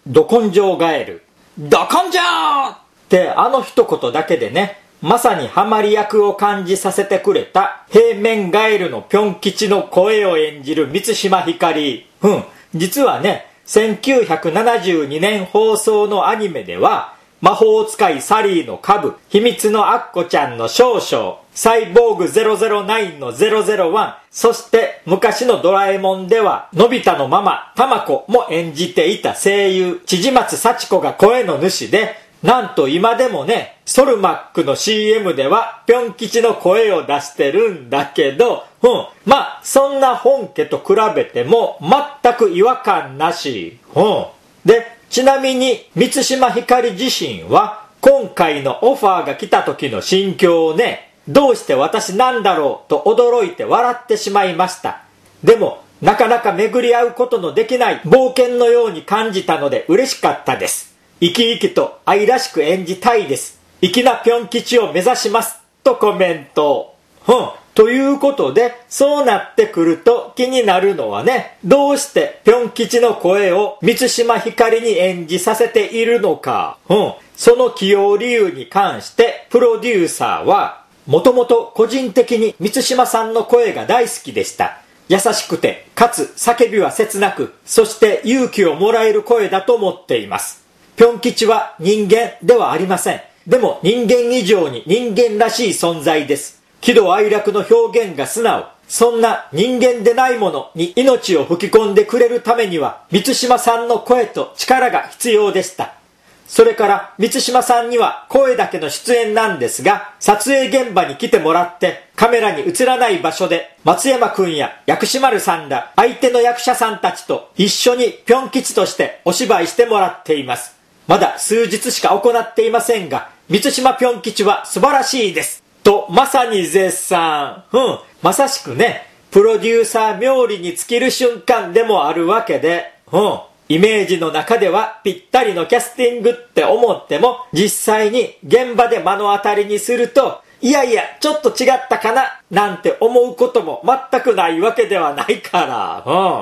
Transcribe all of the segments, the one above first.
ど根性ガエル、ど根性って一言だけでね、まさにハマり役を感じさせてくれた平面ガエルのぴょん吉の声を演じる満島ひかり。実はね、1972年放送のアニメでは、魔法使いサリーのカブ、秘密のアッコちゃんの少々、サイボーグ009の001、そして昔のドラえもんでは、のび太のママ、たまこも演じていた声優、千々松幸子が声の主で、なんと今でもね、ソルマックの CM では、ぴょん吉の声を出してるんだけど、そんな本家と比べても、全く違和感なし。で、ちなみに、満島ひかり自身は、今回のオファーが来た時の心境をね、どうして私なんだろうと驚いて笑ってしまいました。でも、なかなか巡り合うことのできない冒険のように感じたので嬉しかったです。生き生きと愛らしく演じたいです。粋なぴょん吉を目指します。とコメント。ということで、そうなってくると気になるのはね、どうしてぴょん吉の声を満島ひかりに演じさせているのか。その起用理由に関してプロデューサーは、もともと個人的に満島さんの声が大好きでした。優しくて、かつ叫びは切なく、そして勇気をもらえる声だと思っています。ぴょん吉は人間ではありません。でも人間以上に人間らしい存在です。喜怒哀楽の表現が素直。そんな人間でないものに命を吹き込んでくれるためには、満島さんの声と力が必要でした。それから満島さんには声だけの出演なんですが、撮影現場に来てもらってカメラに映らない場所で松山くんや薬師丸さんら相手の役者さんたちと一緒にぴょん吉としてお芝居してもらっています。まだ数日しか行っていませんが、満島ぴょん吉は素晴らしいです。とまさに絶賛。まさしくね、プロデューサー冥利に尽きる瞬間でもあるわけで、イメージの中ではぴったりのキャスティングって思っても、実際に現場で目の当たりにすると、いやいやちょっと違ったかななんて思うことも全くないわけではないから、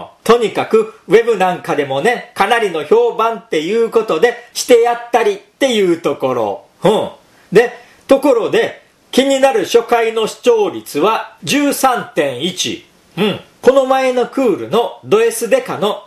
とにかくウェブなんかでもね、かなりの評判っていうことでしてやったりっていうところ、で、ところで気になる初回の視聴率は 13.1。この前のクールのド S デカの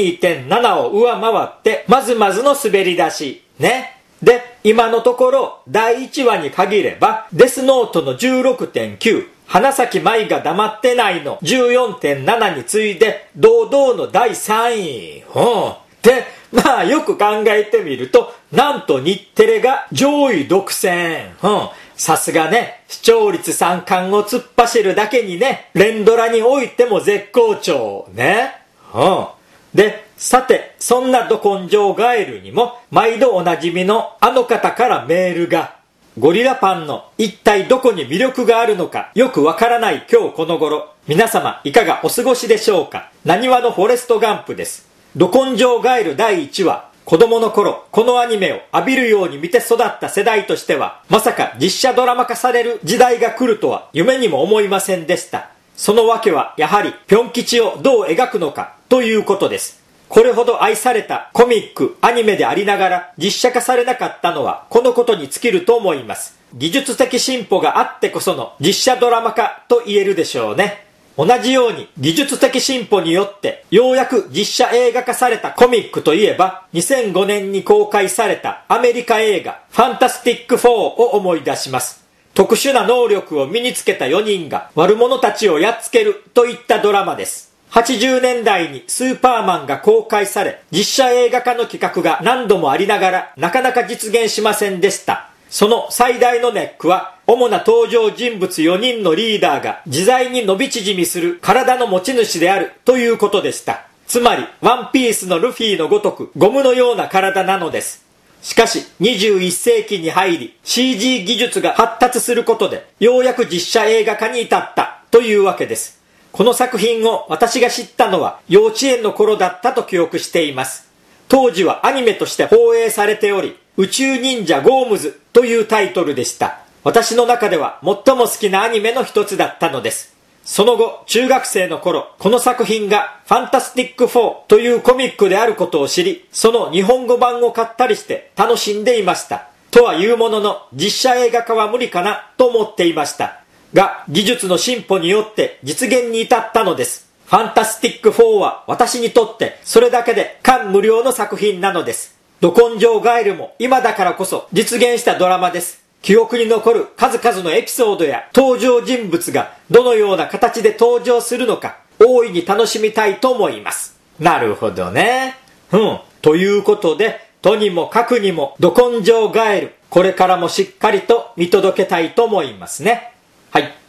12.7 を上回ってまずまずの滑り出しね。で、今のところ第1話に限ればデスノートの 16.9、 花咲舞が黙ってないの 14.7 に次いで堂々の第3位。で、よく考えてみると、なんと日テレが上位独占。さすがね、視聴率3冠を突っ走るだけにね、連ドラにおいても絶好調ね。で、さて、そんなど根性ガエルにも毎度おなじみのあの方からメールが。ゴリラパンの一体どこに魅力があるのかよくわからない今日この頃、皆様いかがお過ごしでしょうか。なにわのフォレストガンプです。ど根性ガエル第1話。子供の頃、このアニメを浴びるように見て育った世代としては、まさか実写ドラマ化される時代が来るとは夢にも思いませんでした。そのわけはやはりぴょん吉をどう描くのかということです。これほど愛されたコミック、アニメでありながら実写化されなかったのはこのことに尽きると思います。技術的進歩があってこその実写ドラマ化と言えるでしょうね。同じように技術的進歩によってようやく実写映画化されたコミックといえば、2005年に公開されたアメリカ映画ファンタスティック4を思い出します。特殊な能力を身につけた4人が悪者たちをやっつけるといったドラマです。80年代にスーパーマンが公開され、実写映画化の企画が何度もありながらなかなか実現しませんでした。その最大のネックは、主な登場人物4人のリーダーが自在に伸び縮みする体の持ち主であるということでした。つまり、ワンピースのルフィのごとくゴムのような体なのです。しかし、21世紀に入り CG 技術が発達することで、ようやく実写映画化に至ったというわけです。この作品を私が知ったのは幼稚園の頃だったと記憶しています。当時はアニメとして放映されており、宇宙忍者ゴームズというタイトルでした。私の中では最も好きなアニメの一つだったのです。 その後、中学生の頃、この作品がファンタスティック4というコミックであることを知り、その日本語版を買ったりして楽しんでいました。とはいうものの、実写映画化は無理かなと思っていました。が、技術の進歩によって実現に至ったのです。ファンタスティック4は私にとってそれだけで感無量の作品なのです。ど根性ガエルも今だからこそ実現したドラマです。記憶に残る数々のエピソードや登場人物がどのような形で登場するのか大いに楽しみたいと思います。なるほどね。ということで、とにもかくにもど根性ガエル、これからもしっかりと見届けたいと思いますね。はい。